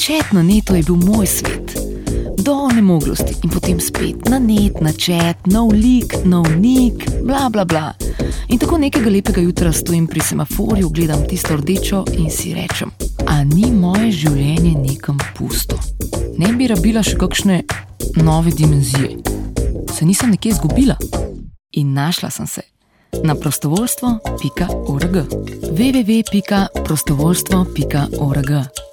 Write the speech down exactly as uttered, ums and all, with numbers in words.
Čet na netu je bil moj svet. Do onemoglosti in potem spet na net, na čet, nov lik, nov nik, bla bla bla. In tako nekega lepega jutra stojim pri semaforju, gledam tisto rdečo in si rečem, a ni moje življenje nekam pusto? Ne bi rabila še kakšne nove dimenzije. Se nisem nekje izgubila? In našla sem se na prostovoljstvo pika org. w w w pika prostovoljstvo pika org